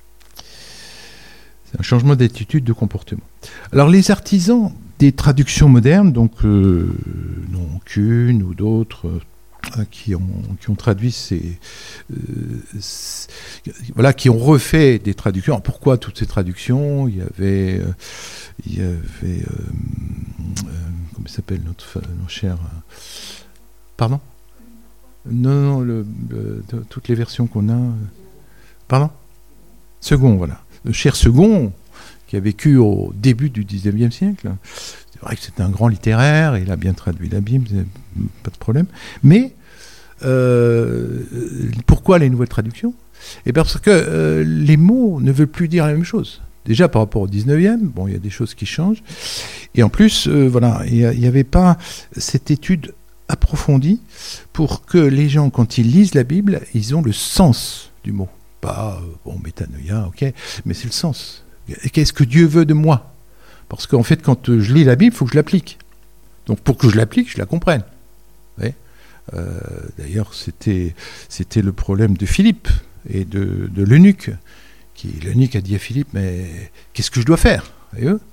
C'est un changement d'attitude, de comportement. Alors les artisans des traductions modernes, donc euh, non qu'une ou d'autres, euh, qui, ont, qui ont traduit ces, euh, ces, voilà, qui ont refait des traductions. Alors pourquoi toutes ces traductions? Il y avait, euh, il y avait, euh, euh, comment s'appelle notre, notre cher, euh, pardon? Non, non, le, le, de, toutes les versions qu'on a. Euh, pardon? Second, voilà. Le cher Second, qui a vécu au début du dix-neuvième siècle. C'est vrai que c'est un grand littéraire, il a bien traduit la Bible, pas de problème. Mais euh, pourquoi les nouvelles traductions? Et parce que euh, les mots ne veulent plus dire la même chose. Déjà par rapport au dix-neuvième, bon, il y a des choses qui changent. Et en plus, euh, voilà, il n'y avait pas cette étude approfondie pour que les gens, quand ils lisent la Bible, ils ont le sens du mot. Pas, bon, métanoïa, ok, mais c'est le sens. Qu'est-ce que Dieu veut de moi? Parce qu'en fait, quand je lis la Bible, il faut que je l'applique. Donc pour que je l'applique, je la comprenne. Euh, d'ailleurs, c'était, c'était le problème de Philippe et de, de l'eunuque. Qui, l'eunuque a dit à Philippe, mais qu'est-ce que je dois faire? Et, eux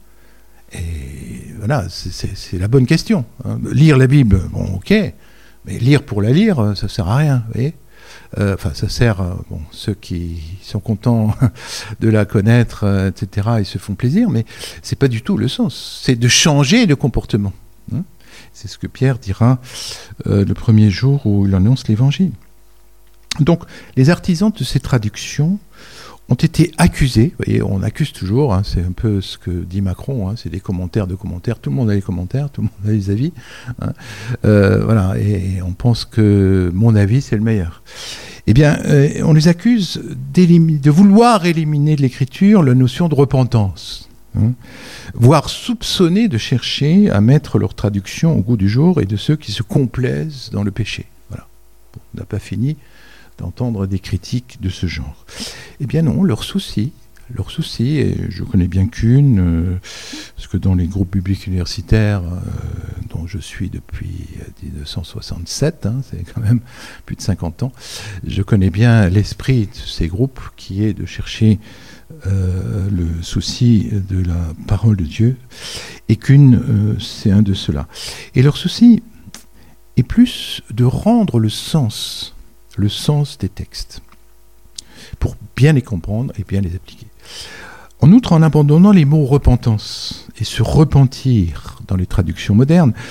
et voilà, c'est, c'est, c'est la bonne question. Hein. Lire la Bible, bon, ok, mais lire pour la lire, ça ne sert à rien, vous voyez. Euh, enfin, ça sert, euh, bon, ceux qui sont contents de la connaître, euh, et cetera, ils se font plaisir, mais c'est pas du tout le sens. C'est de changer de comportement. Hein. C'est ce que Pierre dira euh, le premier jour où il annonce l'Évangile. Donc, les artisans de ces traductions ont été accusés, vous voyez, on accuse toujours, hein, c'est un peu ce que dit Macron, hein, c'est des commentaires de commentaires, tout le monde a des commentaires, tout le monde a des avis, hein, euh, voilà, et, et on pense que mon avis c'est le meilleur. Eh bien, euh, on les accuse de vouloir éliminer de l'écriture la notion de repentance, hein, voire soupçonner de chercher à mettre leur traduction au goût du jour et de ceux qui se complaisent dans le péché. Voilà, bon, on n'a pas fini d'entendre des critiques de ce genre. Eh bien non, leur souci, leur souci, et je connais bien qu'une, euh, parce que dans les groupes bibliques universitaires, euh, dont je suis depuis dix-neuf cent soixante-sept, hein, c'est quand même plus de cinquante ans, je connais bien l'esprit de ces groupes qui est de chercher euh, le souci de la parole de Dieu, et qu'une, euh, c'est un de ceux-là. Et leur souci est plus de rendre le sens le sens des textes, pour bien les comprendre et bien les appliquer. En outre, en abandonnant les mots repentance et se repentir dans les traductions modernes,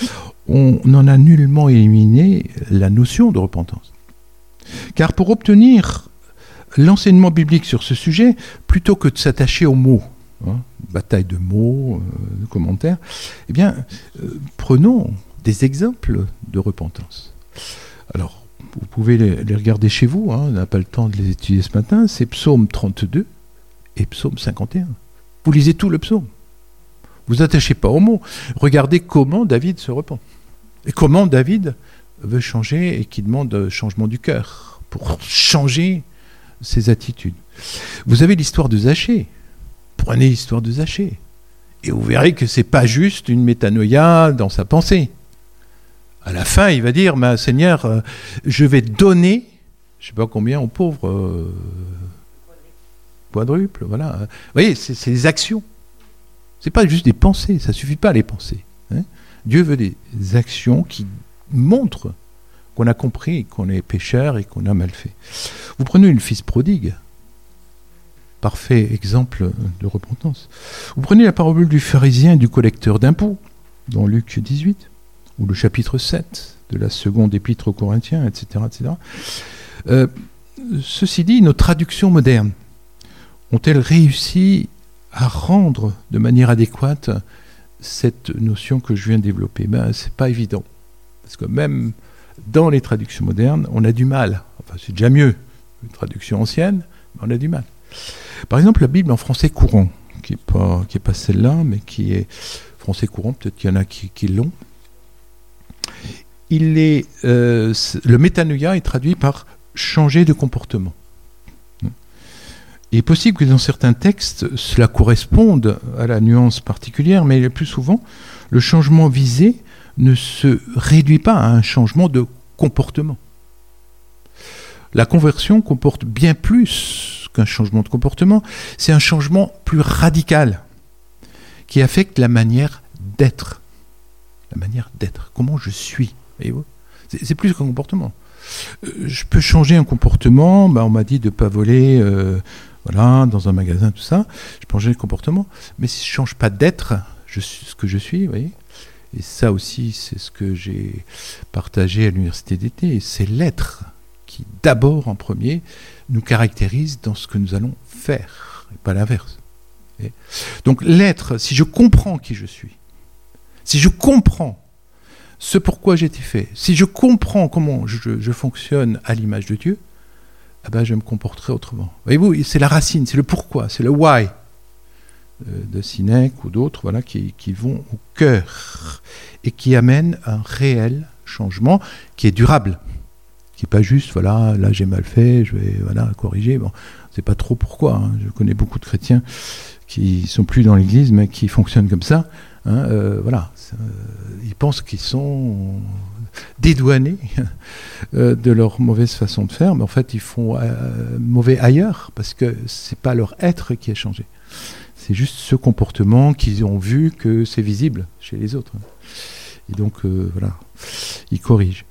on n'en a nullement éliminé la notion de repentance. Car pour obtenir l'enseignement biblique sur ce sujet, plutôt que de s'attacher aux mots, hein, bataille de mots, euh, de commentaires, eh bien, euh, prenons des exemples de repentance. Alors, vous pouvez les, les regarder chez vous, hein, on n'a pas le temps de les étudier ce matin, c'est Psaume trente-deux et Psaume cinquante et un. Vous lisez tout le psaume. Vous attachez pas aux mots. Regardez comment David se repent. Et comment David veut changer et qui demande un changement du cœur pour changer ses attitudes. Vous avez l'histoire de Zachée. Prenez l'histoire de Zachée. Et vous verrez que c'est pas juste une métanoïa dans sa pensée. À la fin, il va dire, bah, Seigneur, euh, je vais donner, je sais pas combien aux pauvres, euh, quadruple, voilà. Vous voyez, c'est, c'est des actions. C'est pas juste des pensées, ça suffit pas les pensées. Hein. Dieu veut des actions qui montrent qu'on a compris qu'on est pécheur et qu'on a mal fait. Vous prenez le fils prodigue, parfait exemple de repentance. Vous prenez la parabole du pharisien et du collecteur d'impôts, dans Luc dix-huit, ou le chapitre sept de la seconde épître aux Corinthiens, et cetera et cetera. Euh, ceci dit, nos traductions modernes ont-elles réussi à rendre de manière adéquate cette notion que je viens de développer? Ben, c'est pas évident. Parce que même dans les traductions modernes, on a du mal. Enfin, c'est déjà mieux. Une traduction ancienne, mais on a du mal. Par exemple, la Bible en français courant, qui n'est pas, qui est pas celle-là, mais qui est français courant, peut-être qu'il y en a qui, qui l'ont. Il est, euh, le métanoïa est traduit par changer de comportement. Il est possible que dans certains textes, cela corresponde à la nuance particulière, mais le plus souvent, le changement visé ne se réduit pas à un changement de comportement. La conversion comporte bien plus qu'un changement de comportement, c'est un changement plus radical qui affecte la manière d'être. La manière d'être, comment je suis. Voyez-vous, c'est, c'est plus qu'un comportement. Euh, je peux changer un comportement, bah on m'a dit de ne pas voler... Euh, Voilà, dans un magasin, tout ça, je peux changer le comportement. Mais si je ne change pas d'être, je suis ce que je suis, vous voyez. Et ça aussi, c'est ce que j'ai partagé à l'université d'été. C'est l'être qui, d'abord, en premier, nous caractérise dans ce que nous allons faire, et pas l'inverse. Et donc l'être, si je comprends qui je suis, si je comprends ce pourquoi j'ai été fait, si je comprends comment je, je fonctionne à l'image de Dieu, ah ben, je me comporterai autrement. Voyez-vous, c'est la racine, c'est le pourquoi, c'est le why euh, de Sénèque ou d'autres, voilà, qui, qui vont au cœur et qui amènent un réel changement qui est durable, qui n'est pas juste, voilà, là j'ai mal fait, je vais voilà, corriger. Bon, on ne sait pas trop pourquoi. Hein. Je connais beaucoup de chrétiens qui ne sont plus dans l'Église, mais qui fonctionnent comme ça. Hein, euh, voilà, euh, ils pensent qu'ils sont dédouanés euh, de leur mauvaise façon de faire, mais en fait ils font euh, mauvais ailleurs parce que c'est pas leur être qui a changé, c'est juste ce comportement qu'ils ont vu que c'est visible chez les autres, et donc euh, voilà, ils corrigent.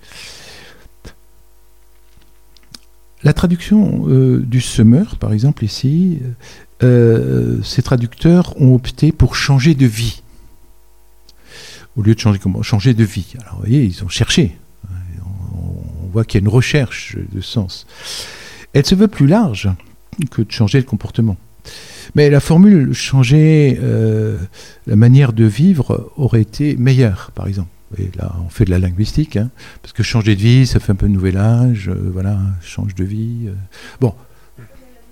La traduction euh, du Semeur, par exemple ici, euh, ces traducteurs ont opté pour changer de vie. Au lieu de changer comment changer de vie. Alors vous voyez, ils ont cherché. On voit qu'il y a une recherche de sens. Elle se veut plus large que de changer le comportement. Mais la formule changer euh, la manière de vivre aurait été meilleure, par exemple. Et là, on fait de la linguistique, hein, parce que changer de vie, ça fait un peu nouvel âge. Euh, voilà, change de vie. Euh. Bon. Pardon ?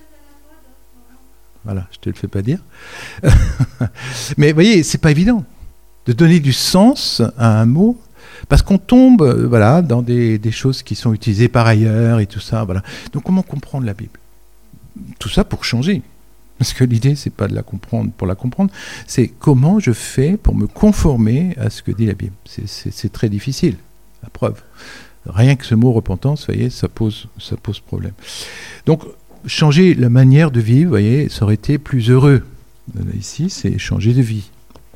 Voilà, je ne te le fais pas dire. Mais vous voyez, c'est pas évident de donner du sens à un mot, parce qu'on tombe voilà, dans des, des choses qui sont utilisées par ailleurs et tout ça. Voilà. Donc comment comprendre la Bible ? Tout ça pour changer. Parce que l'idée, c'est pas de la comprendre pour la comprendre, c'est comment je fais pour me conformer à ce que dit la Bible. C'est, c'est, c'est très difficile, la preuve. Rien que ce mot repentance, vous voyez, ça pose, ça pose problème. Donc, changer la manière de vivre, vous voyez, ça aurait été plus heureux. Ici, c'est changer de vie.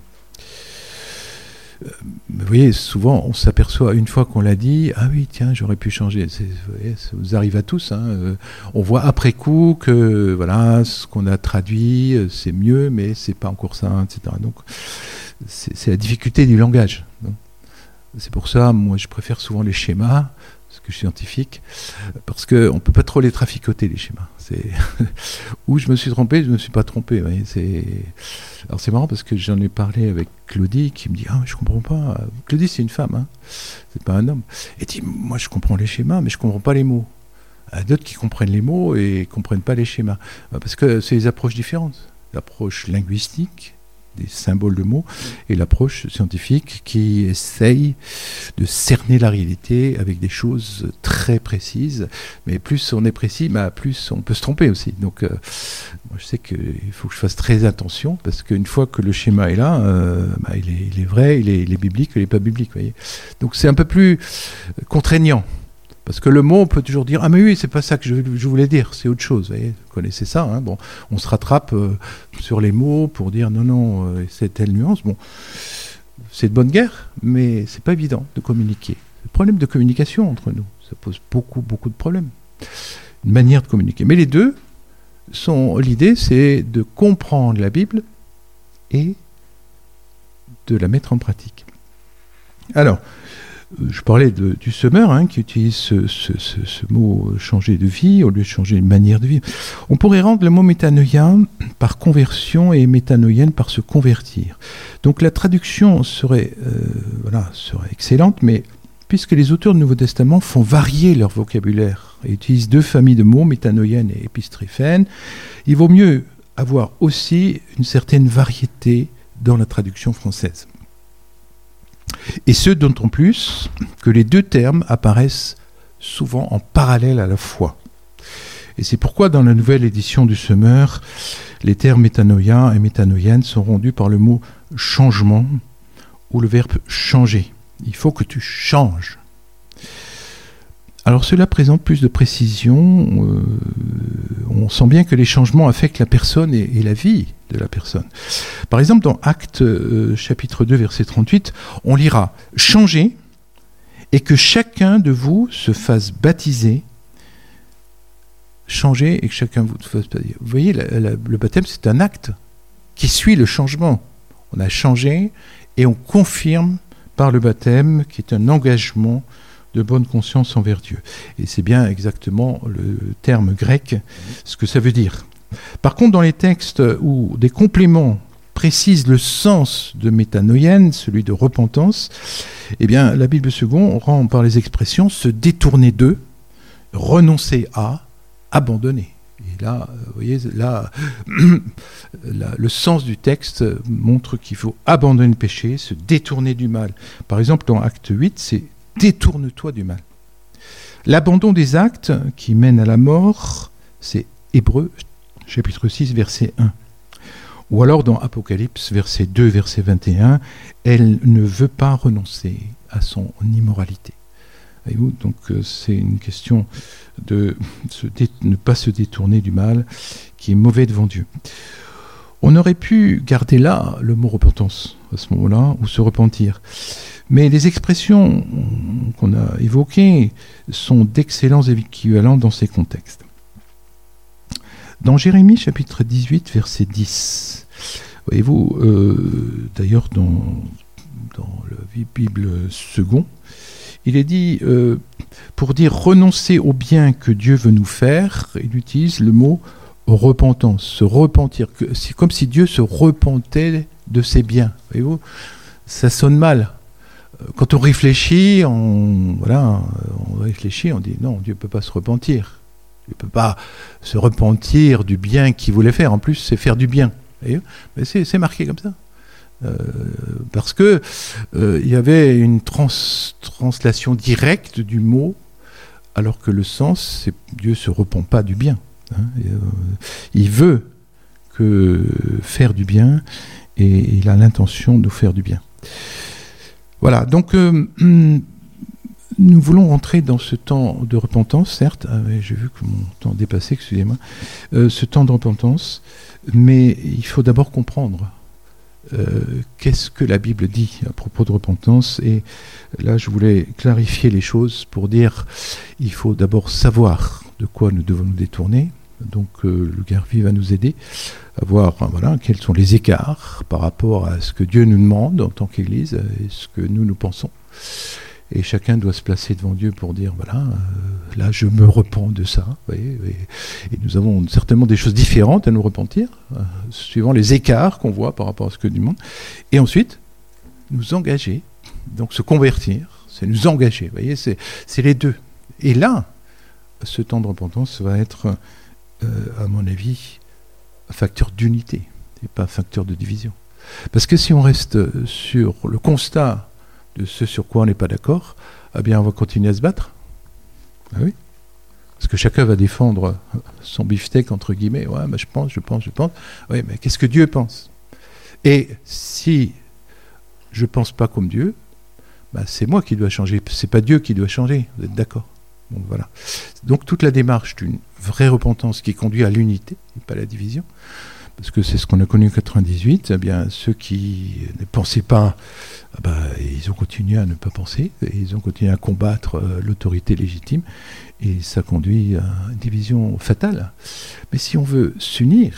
Vous voyez, souvent, on s'aperçoit, une fois qu'on l'a dit, ah oui, tiens, j'aurais pu changer. C'est, vous voyez, ça vous arrive à tous. Hein. Euh, on voit après coup que voilà, ce qu'on a traduit, c'est mieux, mais c'est pas encore ça, et cetera. Donc, c'est, c'est la difficulté du langage. C'est pour ça, moi, je préfère souvent les schémas, parce que je suis scientifique, parce qu'on ne peut pas trop les traficoter, les schémas. C'est où je me suis trompé, je ne me suis pas trompé. C'est... Alors c'est marrant parce que j'en ai parlé avec Claudie, qui me dit « Ah, je ne comprends pas. » Claudie, c'est une femme, hein, c'est pas un homme. Elle dit « Moi, je comprends les schémas, mais je ne comprends pas les mots. » Il y a d'autres qui comprennent les mots et ne comprennent pas les schémas. Parce que c'est des approches différentes. L'approche linguistique, des symboles de mots, et l'approche scientifique qui essaye de cerner la réalité avec des choses très précises. Mais plus on est précis, bah plus on peut se tromper aussi. Donc, euh, moi je sais qu'il faut que je fasse très attention, parce qu'une fois que le schéma est là, euh, bah, il, est, il est vrai, il est, il est biblique, il n'est pas biblique. Voyez. Donc c'est un peu plus contraignant. Parce que le mot, on peut toujours dire « Ah mais oui, c'est pas ça que je, je voulais dire, c'est autre chose. » Vous voyez, vous connaissez ça. Hein, bon, on se rattrape euh, sur les mots pour dire « Non, non, euh, c'est telle nuance. » Bon, c'est de bonne guerre, mais c'est pas évident de communiquer. Le problème de communication entre nous, ça pose beaucoup, beaucoup de problèmes. Une manière de communiquer. Mais les deux, sont, l'idée, c'est de comprendre la Bible et de la mettre en pratique. Alors, je parlais de, du semeur hein, qui utilise ce, ce, ce, ce mot « changer de vie » au lieu de changer de manière de vivre. On pourrait rendre le mot « métanoïa » par conversion et « métanoïenne » par se convertir. Donc la traduction serait, euh, voilà, serait excellente, mais puisque les auteurs du Nouveau Testament font varier leur vocabulaire et utilisent deux familles de mots, métanoïenne et épistréphène, il vaut mieux avoir aussi une certaine variété dans la traduction française. Et ce, d'autant plus que les deux termes apparaissent souvent en parallèle à la fois. Et c'est pourquoi dans la nouvelle édition du Semeur, les termes métanoïa et métanoïenne sont rendus par le mot changement ou le verbe changer. Il faut que tu changes. Alors cela présente plus de précision. Euh, on sent bien que les changements affectent la personne et, et la vie de la personne. Par exemple, dans Actes euh, chapitre deux, verset trente-huit, on lira « Changez et que chacun de vous se fasse baptiser. » Changez et que chacun de vous se fasse baptiser. Vous voyez, la, la, le baptême, c'est un acte qui suit le changement. On a changé et on confirme par le baptême, qui est un engagement de bonne conscience envers Dieu. Et c'est bien exactement le terme grec, ce que ça veut dire. Par contre, dans les textes où des compléments précisent le sens de métanoïenne, celui de repentance, eh bien, la Bible seconde rend par les expressions se détourner d'eux, renoncer à, abandonner. Et là, vous voyez, là, là, le sens du texte montre qu'il faut abandonner le péché, se détourner du mal. Par exemple, dans Acte huit, c'est « détourne-toi du mal ». L'abandon des actes qui mènent à la mort, c'est Hébreux, chapitre six, verset un. Ou alors dans Apocalypse, verset deux, verset vingt et un, « Elle ne veut pas renoncer à son immoralité ». Voyez-vous, donc euh, c'est une question de se dé- ne pas se détourner du mal qui est mauvais devant Dieu. On aurait pu garder là le mot repentance à ce moment-là, ou se repentir. Mais les expressions qu'on a évoquées sont d'excellents équivalents dans ces contextes. Dans Jérémie chapitre dix-huit, verset dix, voyez-vous, euh, d'ailleurs dans, dans la Bible second, il est dit, euh, pour dire renoncer au bien que Dieu veut nous faire, il utilise le mot repentance, se repentir. C'est comme si Dieu se repentait de ses biens. Voyez-vous, ça sonne mal. Quand on réfléchit, on, voilà, on réfléchit, on dit non, Dieu ne peut pas se repentir. Il ne peut pas se repentir du bien qu'il voulait faire. En plus, c'est faire du bien. Voyez, mais c'est, c'est marqué comme ça. Euh, parce que euh, il y avait une trans, translation directe du mot, alors que le sens, c'est Dieu ne se repent pas du bien. Hein, et, euh, il veut que faire du bien et il a l'intention de nous faire du bien. Voilà, donc euh, nous voulons rentrer dans ce temps de repentance, certes, ah, j'ai vu que mon temps dépassait, excusez-moi, euh, ce temps de repentance, mais il faut d'abord comprendre euh, qu'est-ce que la Bible dit à propos de repentance, et là je voulais clarifier les choses pour dire il faut d'abord savoir de quoi nous devons nous détourner, Donc euh, le Garvey va nous aider à voir hein, voilà, quels sont les écarts par rapport à ce que Dieu nous demande en tant qu'Église et ce que nous nous pensons. Et chacun doit se placer devant Dieu pour dire, voilà, euh, là je me repens de ça. Vous voyez, et, et nous avons certainement des choses différentes à nous repentir, euh, suivant les écarts qu'on voit par rapport à ce que Dieu demande. Et ensuite, nous engager, donc se convertir, c'est nous engager. Vous voyez, c'est, c'est les deux. Et là, ce temps de repentance va être, euh, à mon avis, un facteur d'unité et pas un facteur de division. Parce que si on reste sur le constat de ce sur quoi on n'est pas d'accord, eh bien on va continuer à se battre. Ah oui. Parce que chacun va défendre son beefsteak, entre guillemets. Ouais, mais je pense, je pense, je pense. Oui, mais qu'est-ce que Dieu pense ? Et si je ne pense pas comme Dieu, bah, c'est moi qui dois changer. C'est pas Dieu qui doit changer. Vous êtes d'accord ? Donc voilà. Donc toute la démarche d'une vraie repentance qui conduit à l'unité, et pas à la division, parce que c'est ce qu'on a connu en quatre-vingt-dix-huit, eh bien ceux qui ne pensaient pas, eh ben, ils ont continué à ne pas penser, et ils ont continué à combattre euh, l'autorité légitime, et ça conduit à une division fatale. Mais si on veut s'unir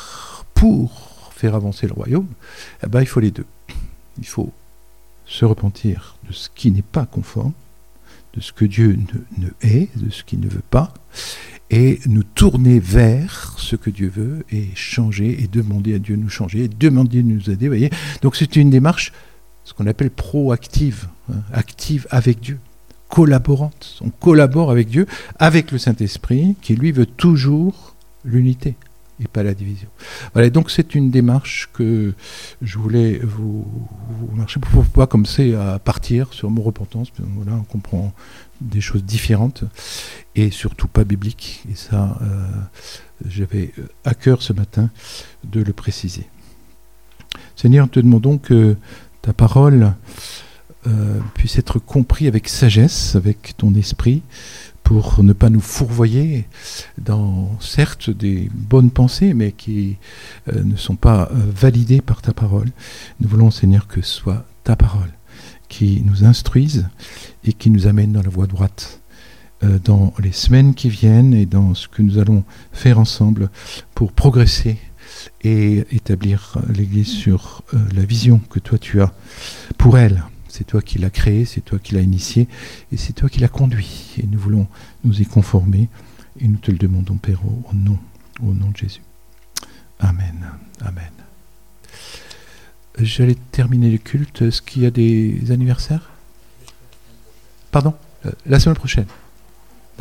pour faire avancer le royaume, eh ben, il faut les deux. Il faut se repentir de ce qui n'est pas conforme, de ce que Dieu ne, ne est, de ce qu'il ne veut pas, et nous tourner vers ce que Dieu veut, et changer, et demander à Dieu de nous changer, et demander de nous aider, vous voyez. Donc c'est une démarche, ce qu'on appelle proactive, hein, active avec Dieu, collaborante. On collabore avec Dieu, avec le Saint-Esprit, qui lui veut toujours l'unité, et pas la division. Voilà, donc c'est une démarche que je voulais vous, vous marcher pour pas comme c'est à partir sur mon repentance. Voilà, on comprend des choses différentes et surtout pas bibliques. Et ça, euh, j'avais à cœur ce matin de le préciser. Seigneur, nous te demandons que ta parole euh, puisse être comprise avec sagesse, avec ton esprit, pour ne pas nous fourvoyer dans, certes, des bonnes pensées, mais qui euh, ne sont pas euh, validées par ta parole. Nous voulons, Seigneur, que ce soit ta parole qui nous instruise et qui nous amène dans la voie droite euh, dans les semaines qui viennent et dans ce que nous allons faire ensemble pour progresser et établir l'Église sur euh, la vision que toi tu as pour elle. C'est toi qui l'as créé, c'est toi qui l'as initié, et c'est toi qui l'as conduit. Et nous voulons nous y conformer, et nous te le demandons, Père, au nom, au nom de Jésus. Amen. Amen. J'allais terminer le culte. Est-ce qu'il y a des anniversaires ? Pardon ? La semaine prochaine. D'accord ?